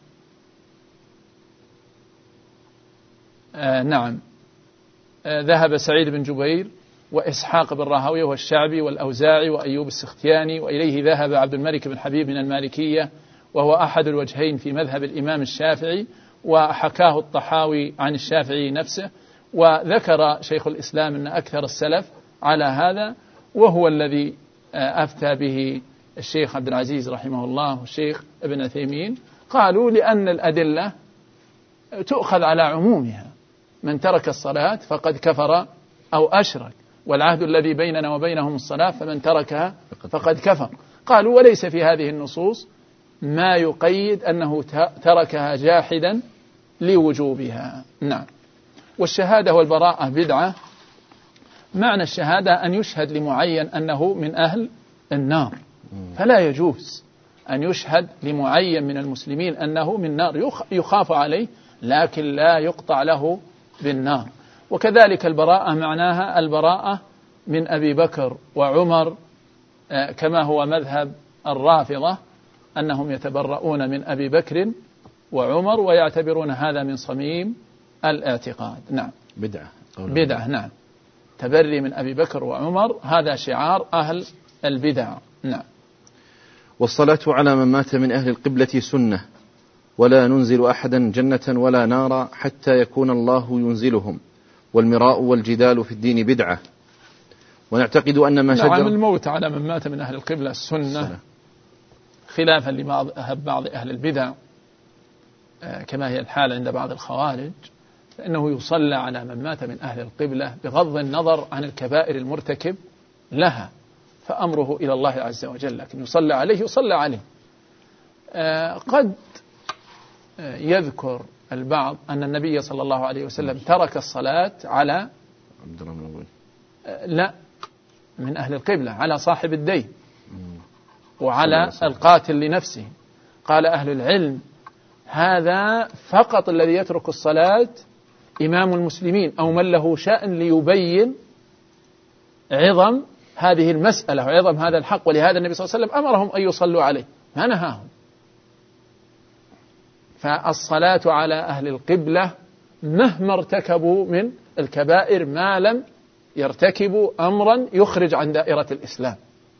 آه نعم آه ذهب سعيد بن جبير وإسحاق بن راهويه والشعبي والأوزاعي وأيوب السختياني، وإليه ذهب عبد الملك بن حبيب من المالكية، وهو أحد الوجهين في مذهب الإمام الشافعي، وحكاه الطحاوي عن الشافعي نفسه. وذكر شيخ الإسلام أن أكثر السلف على هذا، وهو الذي أفتى به الشيخ عبد العزيز رحمه الله والشيخ ابن عثيمين. قالوا لأن الأدلة تؤخذ على عمومها، من ترك الصلاة فقد كفر أو أشرك، والعهد الذي بيننا وبينهم الصلاة فمن تركها فقد كفر. قالوا وليس في هذه النصوص ما يقيد أنه تركها جاحدا لوجوبها. نعم. والشهادة والبراءة بدعة. معنى الشهادة أن يشهد لمعين أنه من أهل النار، فلا يجوز أن يشهد لمعين من المسلمين أنه من نار، يخاف عليه لكن لا يقطع له بالنار. وكذلك البراءة معناها البراءة من أبي بكر وعمر، كما هو مذهب الرافضة أنهم يتبرؤون من أبي بكر وعمر ويعتبرون هذا من صميم الاعتقاد. نعم. بدعة. بدعة. نعم. تبري من أبي بكر وعمر هذا شعار أهل البدع. نعم. والصلاة على من مات من أهل القبلة سنة، ولا ننزل أحدا جنة ولا نارا حتى يكون الله ينزلهم، والمراء والجدال في الدين بدعة. ونعتقد أن ما شجر. نعم. الموت على من مات من أهل القبلة السنة، خلافا لبعض بعض أهل البدع كما هي الحال عند بعض الخوارج، فإنه يصلى على من مات من أهل القبلة بغض النظر عن الكبائر المرتكب لها، فأمره إلى الله عز وجل، لكن يصلى عليه يصلى عليه. قد يذكر البعض أن النبي صلى الله عليه وسلم ترك الصلاة على لا من أهل القبلة، على صاحب الدين وعلى القاتل لنفسه. قال أهل العلم هذا فقط الذي يترك الصلاة إمام المسلمين أو من له شأن ليبين عظم هذه المسألة وعظم هذا الحق، ولهذا النبي صلى الله عليه وسلم أمرهم أن يصلوا عليه ما نهاهم. فالصلاة على أهل القبلة مهما ارتكبوا من الكبائر ما لم يرتكبوا أمرا يخرج عن دائرة الإسلام،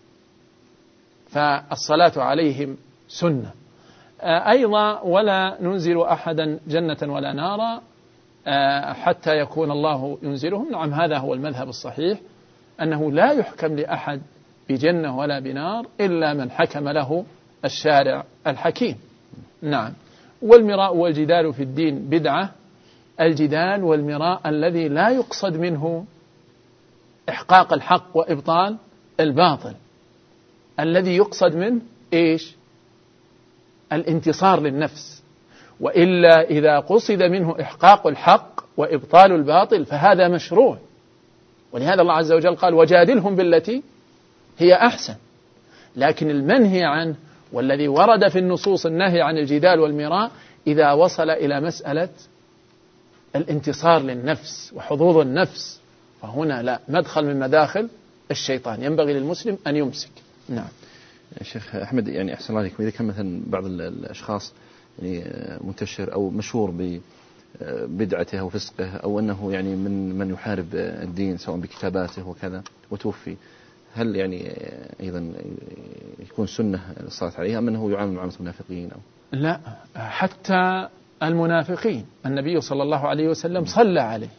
فالصلاة عليهم سنة. أيضا ولا ننزل أحدا جنة ولا نارا حتى يكون الله ينزلهم. نعم. هذا هو المذهب الصحيح، أنه لا يحكم لأحد بجنة ولا بنار إلا من حكم له الشارع الحكيم. نعم. والمراء والجدال في الدين بدعة. الجدال والمراء الذي لا يقصد منه إحقاق الحق وإبطال الباطل، الذي يقصد منه إيش؟ الانتصار للنفس. وإلا إذا قصد منه إحقاق الحق وإبطال الباطل فهذا مشروع، ولهذا الله عز وجل قال وجادلهم بالتي هي أحسن. لكن المنهي عنه والذي ورد في النصوص النهي عن الجدال والمراء إذا وصل إلى مسألة الانتصار للنفس وحظوظ النفس، فهنا لا، مدخل من مداخل الشيطان، ينبغي للمسلم أن يمسك. نعم. شيخ أحمد، يعني أحسن الله عليكم، إذا كان مثلا بعض الأشخاص يعني منتشر أو مشهور ببدعته أو فسقه أو أنه يعني من من يحارب الدين سواء بكتاباته وكذا وتوفي، هل يعني أيضا يكون سنة الصلاة عليه أم أنه يعامل معاملة المنافقين أو؟ لا، حتى المنافقين النبي صلى الله عليه وسلم صلى عليه،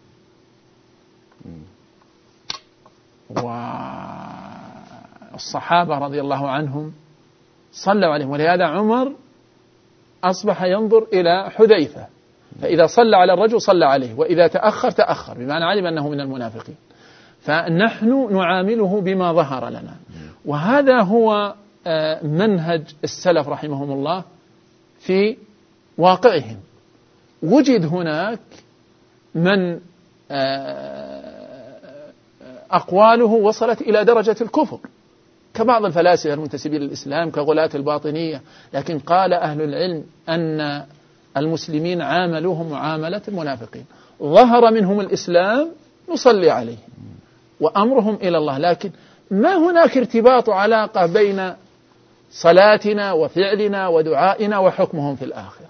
والصحابة رضي الله عنهم صلوا عليهم، ولهذا عمر أصبح ينظر إلى حذيفة، فإذا صلى على الرجل صلى عليه، وإذا تأخر تأخر، بمعنى علم أنه من المنافقين. فنحن نعامله بما ظهر لنا، وهذا هو منهج السلف رحمهم الله في واقعهم. وجد هناك من أقواله وصلت إلى درجة الكفر كبعض الفلاسفة المنتسبين للإسلام كغلاة الباطنية، لكن قال أهل العلم أن المسلمين عاملوهم معاملة المنافقين، ظهر منهم الإسلام نصلي عليهم وأمرهم إلى الله، لكن ما هناك ارتباط علاقة بين صلاتنا وفعلنا ودعائنا وحكمهم في الآخرة.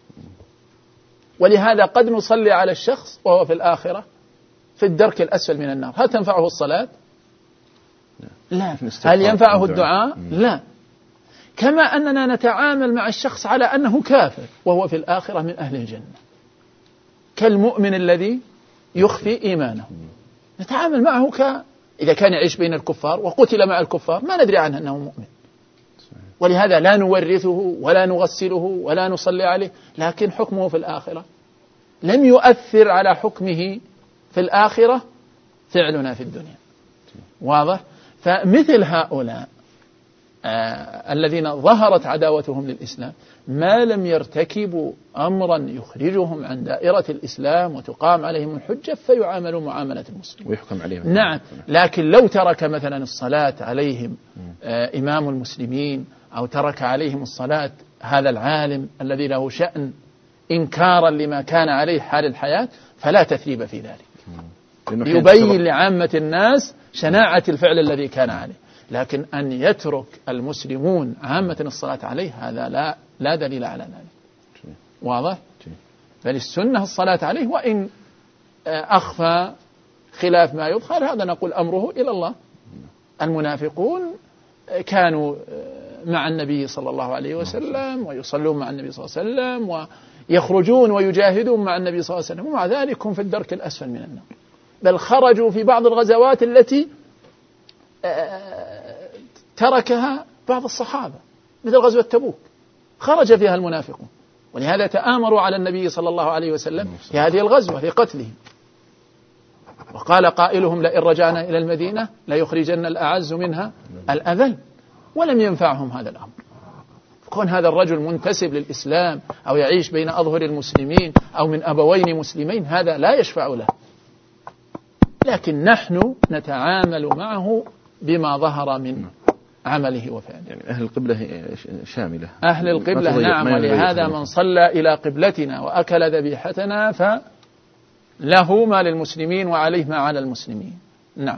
ولهذا قد نصلي على الشخص وهو في الآخرة في الدرك الأسفل من النار، هل تنفعه الصلاة؟ لا. هل ينفعه الدعاء؟ لا. كما أننا نتعامل مع الشخص على أنه كافر وهو في الآخرة من أهل الجنة، كالمؤمن الذي يخفي إيمانه، نتعامل معه ك إذا كان يعيش بين الكفار وقتل مع الكفار ما ندري عنه أنه مؤمن، ولهذا لا نورثه ولا نغسله ولا نصلي عليه، لكن حكمه في الآخرة لم يؤثر على حكمه في الآخرة فعلنا في الدنيا. واضح؟ فمثل هؤلاء آه الذين ظهرت عداوتهم للإسلام ما لم يرتكبوا أمرا يخرجهم عن دائرة الإسلام وتقام عليهم الحجة فيعاملوا معاملة المسلم ويحكم عليهم. نعم، لكن لو ترك مثلا الصلاة عليهم آه إمام المسلمين أو ترك عليهم الصلاة هذا العالم الذي له شأن إنكارا لما كان عليه حال الحياة فلا تثريب في ذلك، يبين لعامة الناس شناعة الفعل الذي كان عليه. لكن أن يترك المسلمون عامة الصلاة عليه هذا لا لا دليل على ذلك. واضح؟ بل السنة الصلاة عليه، وإن أخفى خلاف ما يظهر هذا نقول أمره إلى الله. المنافقون كانوا مع النبي صلى الله عليه وسلم ويصلون مع النبي صلى الله عليه وسلم ويخرجون ويجاهدون مع النبي صلى الله عليه وسلم، ومع ذلك هم في الدرك الأسفل من النار، بل خرجوا في بعض الغزوات التي تركها بعض الصحابة مثل غزوة تبوك خرج فيها المنافقون، ولهذا تآمروا على النبي صلى الله عليه وسلم في هذه الغزوة في قتله، وقال قائلهم لئن رجعنا إلى المدينة ليخرجن الأعز منها الأذل، ولم ينفعهم هذا الأمر. كون هذا الرجل منتسب للإسلام أو يعيش بين أظهر المسلمين أو من أبوين مسلمين هذا لا يشفع له، لكن نحن نتعامل معه بما ظهر من عمله وفعله. يعني أهل القبلة شاملة، أهل القبلة نعم، ولهذا من صلى إلى قبلتنا وأكل ذبيحتنا فله ما للمسلمين وعليه ما على المسلمين. نعم.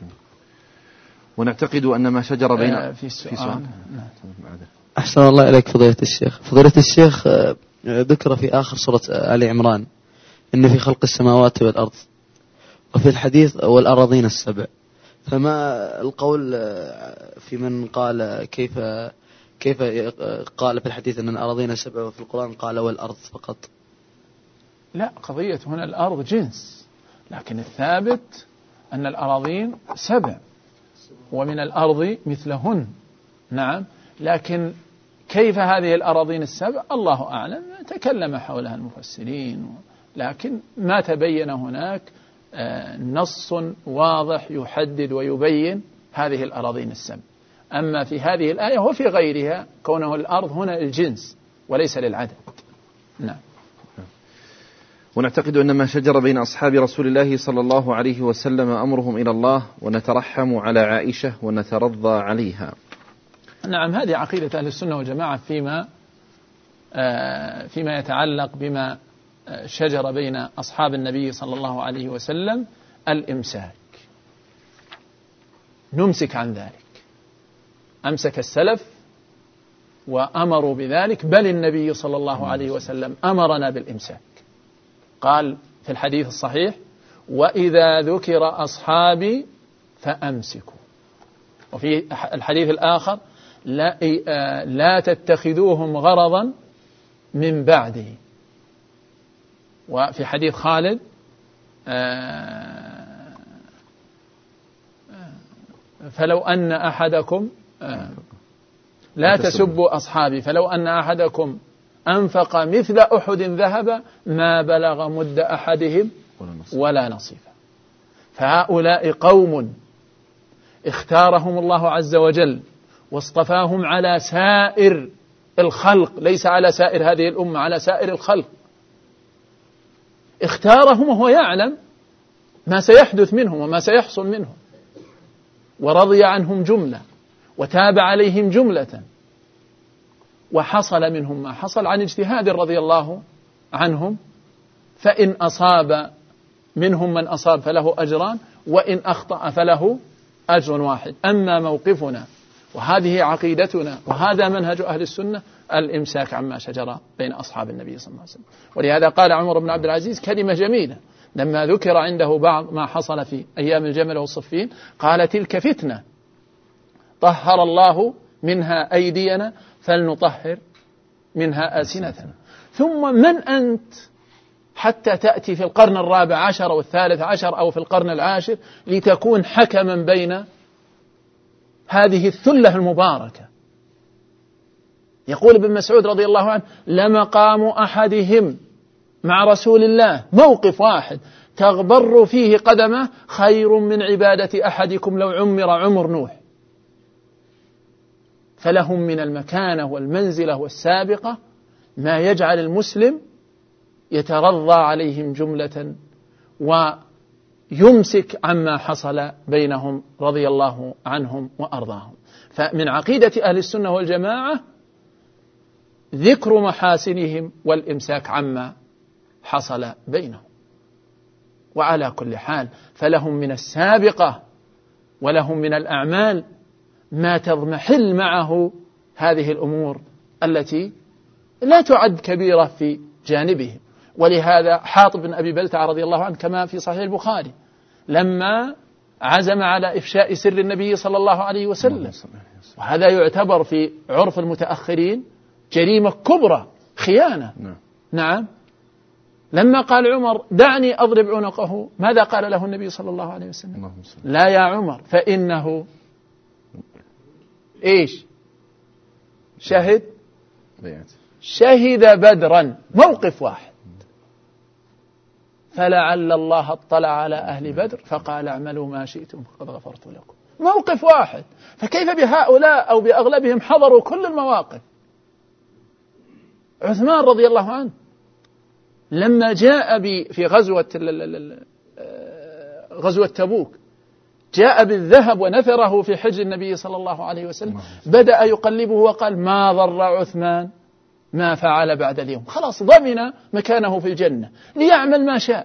ونعتقد أن ما شجر بين آه في السؤال, في سؤال. نعم. أحسن الله إليك فضيلة الشيخ. فضيلة الشيخ ذكر في آخر سورة آل عمران إن في خلق السماوات والأرض، وفي الحديث والأراضين السبع، فما القول في من قال كيف كيف قال في الحديث أن الأراضين السبع وفي القرآن قال والأرض فقط؟ لا، قضية هنا الأرض جنس، لكن الثابت أن الأراضين سبع ومن الأرض مثلهن. نعم، لكن كيف هذه الأراضين السبع الله أعلم، تكلم حولها المفسرين، لكن ما تبين هناك نص واضح يحدد ويبين هذه الأراضين السبع. أما في هذه الآية وفي غيرها كونه الأرض هنا الجنس وليس للعدد. نعم. ونعتقد أن ما شجر بين أصحاب رسول الله صلى الله عليه وسلم أمرهم إلى الله، ونترحم على عائشة ونترضى عليها. نعم، هذه عقيدة أهل السنة والجماعة فيما فيما يتعلق بما شجر بين أصحاب النبي صلى الله عليه وسلم، الإمساك، نمسك عن ذلك. أمسك السلف وأمروا بذلك، بل النبي صلى الله عليه وسلم أمرنا بالإمساك، قال في الحديث الصحيح وإذا ذكر أصحابي فأمسكوا، وفي الحديث الآخر لا, لا تتخذوهم غرضا من بعده، وفي حديث خالد فلو أن أحدكم لا تسبوا أصحابي فلو أن أحدكم أنفق مثل أحد ذهب ما بلغ مد أحدهم ولا نصيفه. فهؤلاء قوم اختارهم الله عز وجل واصطفاهم على سائر الخلق، ليس على سائر هذه الأمة، على سائر الخلق. اختارهم وهو يعلم ما سيحدث منهم وما سيحصل منهم، ورضي عنهم جملة وتاب عليهم جملة، وحصل منهم ما حصل عن اجتهاد رضي الله عنهم، فإن أصاب منهم من أصاب فله أجران، وإن أخطأ فله أجر واحد. أما موقفنا وهذه عقيدتنا وهذا منهج أهل السنة الإمساك عما شجر بين أصحاب النبي صلى الله عليه وسلم. ولهذا قال عمر بن عبد العزيز كلمة جميلة لما ذكر عنده بعض ما حصل في أيام الجمل والصفين، قال تلك فتنة طهر الله منها أيدينا فلنطهر منها ألسنتنا. ثم من أنت حتى تأتي في القرن الرابع عشر أو الثالث عشر أو في القرن العاشر لتكون حكما بين هذه الثلة المباركة. يقول ابن مسعود رضي الله عنه: لمقام أحدهم مع رسول الله موقف واحد تغبر فيه قدمه خير من عبادة أحدكم لو عمر عمر نوح. فلهم من المكانة والمنزلة والسابقة ما يجعل المسلم يترضى عليهم جملة ويمسك عما حصل بينهم رضي الله عنهم وأرضاهم. فمن عقيدة أهل السنة والجماعة ذكر محاسنهم والإمساك عما حصل بينهم. وعلى كل حال فلهم من السابقة ولهم من الأعمال ما تضمحل معه هذه الأمور التي لا تعد كبيرة في جانبهم. ولهذا حاطب بن أبي بلتع رضي الله عنه كما في صحيح البخاري لما عزم على إفشاء سر النبي صلى الله عليه وسلم، وهذا يعتبر في عرف المتأخرين جريمة كبرى، خيانة. نعم. لما قال عمر: دعني أضرب عنقه، ماذا قال له النبي صلى الله عليه وسلم؟ لا يا عمر، فإنه إيش؟ شهد شهد بدرا، موقف واحد. فلعل الله اطلع على أهل بدر فقال: اعملوا ما شئتم فقد غفرت لكم. موقف واحد. فكيف بهؤلاء أو بأغلبهم حضروا كل المواقف؟ عثمان رضي الله عنه لما جاء في غزوة غزوة تبوك جاء بالذهب ونثره في حجر النبي صلى الله عليه وسلم، بدأ يقلبه وقال: ما ضر عثمان ما فعل بعد اليوم، خلاص ضمن مكانه في الجنة ليعمل ما شاء.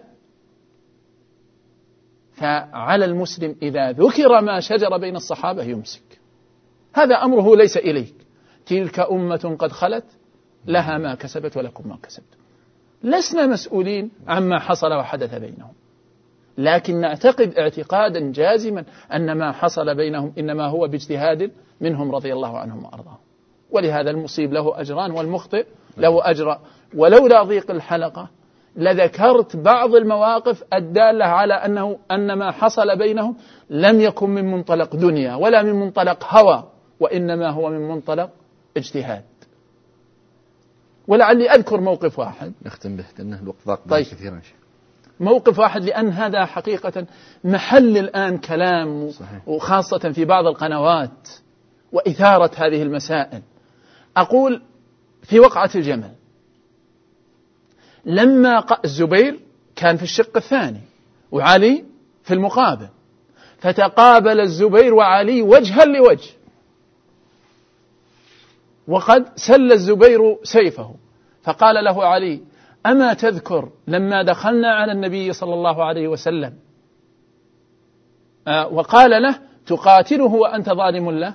فعلى المسلم إذا ذكر ما شجر بين الصحابة يمسك، هذا أمره ليس إليك. تلك أمة قد خلت لها ما كسبت ولكم ما كسبتم. لسنا مسؤولين عما حصل وحدث بينهم، لكن نعتقد اعتقادا جازما أن ما حصل بينهم إنما هو باجتهاد منهم رضي الله عنهم وأرضاهم. ولهذا المصيب له أجران والمخطئ له أجر. ولولا ضيق الحلقة لذكرت بعض المواقف الدالة على أنه أن ما حصل بينهم لم يكن من منطلق دنيا ولا من منطلق هوى، وإنما هو من منطلق اجتهاد. ولعلي أذكر موقف واحد نختم به لأنه الوقت ضاق طيب. كثيرا. موقف واحد لأن هذا حقيقة محل الآن كلام، صحيح. وخاصة في بعض القنوات وإثارة هذه المسائل. أقول في وقعة الجمل لما الزبير كان في الشق الثاني وعلي في المقابل، فتقابل الزبير وعلي وجها لوجه، وقد سل الزبير سيفه، فقال له علي: أما تذكر لما دخلنا على النبي صلى الله عليه وسلم آه وقال له: تقاتله وأنت ظالم له؟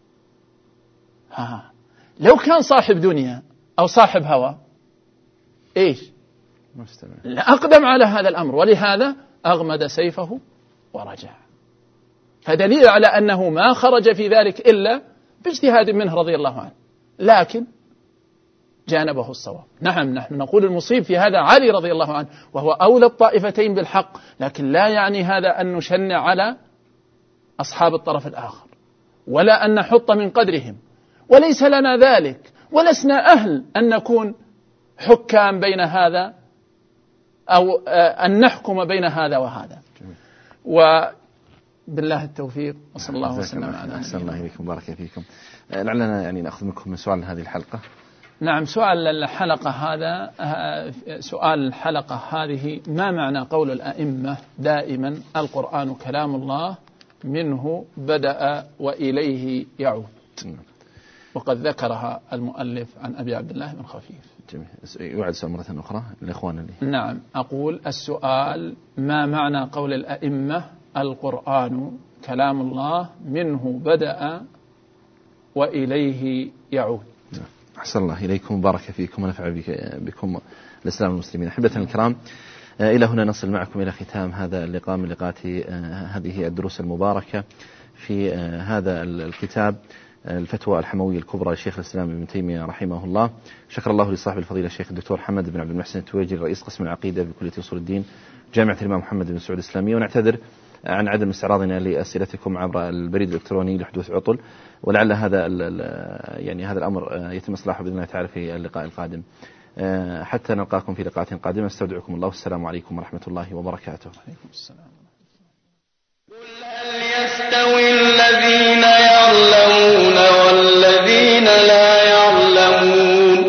ها لو كان صاحب دنيا أو صاحب هوى إيش لأقدم على هذا الأمر، ولهذا أغمد سيفه ورجع. فدليل على أنه ما خرج في ذلك إلا باجتهاد منه رضي الله عنه، لكن جانبه الصواب. نعم نحن نقول المصيب في هذا علي رضي الله عنه، وهو أولى الطائفتين بالحق، لكن لا يعني هذا أن نشنع على أصحاب الطرف الآخر ولا أن نحط من قدرهم، وليس لنا ذلك، ولسنا أهل أن نكون حكام بين هذا أو أن نحكم بين هذا وهذا. وبالله التوفيق، وصلى الله وسلم على أحسن الله إليكم، بارك فيكم. لعلنا يعني نأخذ منكم من سؤال هذه الحلقة. نعم، سؤال الحلقة هذا سؤال الحلقة هذه: ما معنى قول الأئمة دائما القرآن كلام الله منه بدأ وإليه يعود؟ وقد ذكرها المؤلف عن أبي عبد الله بن خفيف. جميل. يعد سؤال مرة أخرى لإخواننا لي. نعم، أقول السؤال: ما معنى قول الأئمة القرآن كلام الله منه بدأ وإليه يعود؟ أحسن الله إليكم، بارك فيكم ونفع بكم الإسلام والمسلمين. أحبتنا الكرام، إلى هنا نصل معكم إلى ختام هذا اللقاء من لقاءات هذه الدروس المباركة في هذا الكتاب الفتوى الحموية الكبرى لشيخ الإسلام ابن تيمية رحمه الله. شكر الله لصاحب الفضيلة الشيخ الدكتور حمد بن عبد المحسن التويجري رئيس قسم العقيدة بكلية أصول الدين جامعة الإمام محمد بن سعود الإسلامية، ونعتذر عن عدم استعراضنا لأسئلتكم عبر البريد الإلكتروني لحدوث عطل، ولعل هذا يعني هذا الأمر يتم إصلاحه بإذن الله تعالى في اللقاء القادم. حتى نلقاكم في لقاءات قادمة، استودعكم الله والسلام عليكم ورحمة الله وبركاته. عليكم السلام. قل هل يستوي الذين يعلمون والذين لا يعلمون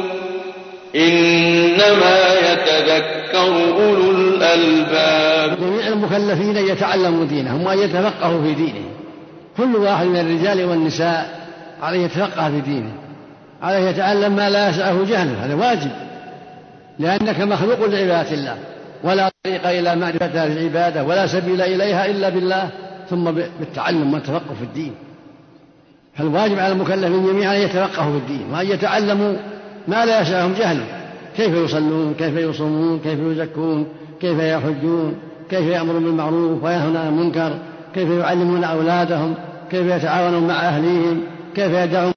إنما يتذكر أولو الألباب. جميع المكلفين يتعلموا دينهم وأن يتفقهوا في دينهم، كل واحد من الرجال والنساء عليه يتفقه في دينه، عليه يتعلم ما لا يسعه جهله، هذا واجب، لأنك مخلوق لعبادة الله، ولا طريق إلى معرفة العبادة ولا سبيل إليها إلا بالله ثم بالتعلم والتفقه في الدين. فالواجب على المكلفين جميعا أن يتفقهوا في الدين وأن يتعلموا ما لا يسعهم جهله، كيف يصلون، كيف يصومون، كيف يزكون، كيف يحجون، كيف يأمرون بالمعروف وينهون عن المنكر، كيف يعلمون أولادهم، كيف يتعاونون مع أهليهم، كيف يدعون